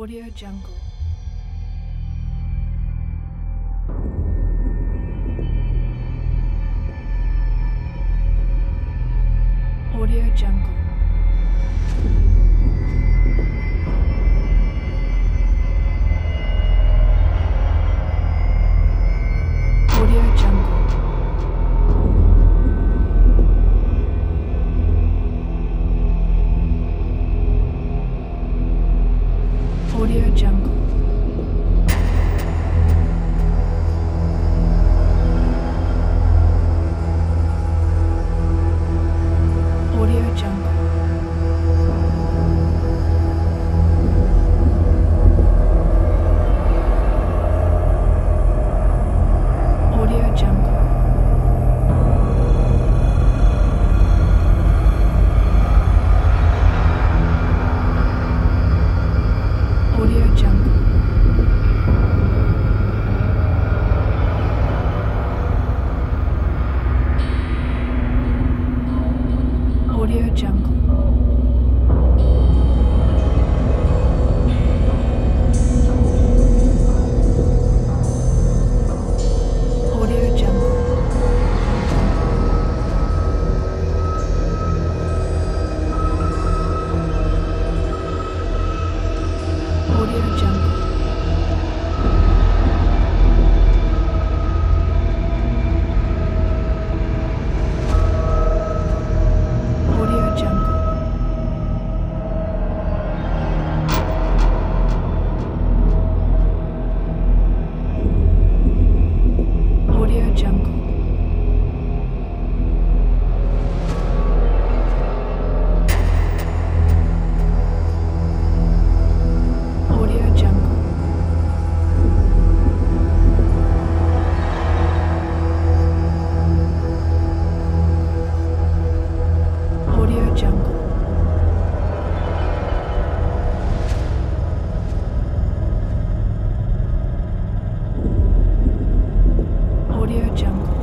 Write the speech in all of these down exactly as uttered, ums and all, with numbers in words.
Audio Jungle. Audio Jungle. Audio Jungle. Audio Jungle. Audio Jungle. Audio Jungle. Audio Jungle. Audio Jungle. Audio Jungle. Audio Jungle. Audio Jungle. Audio Jungle. Audio Jungle. Audio Jungle. Audio Jungle.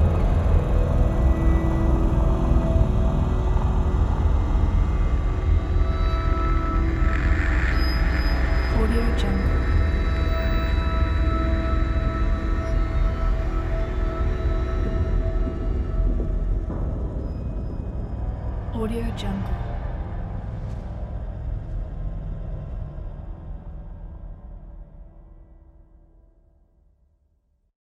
Audio Jungle. Audio Jungle.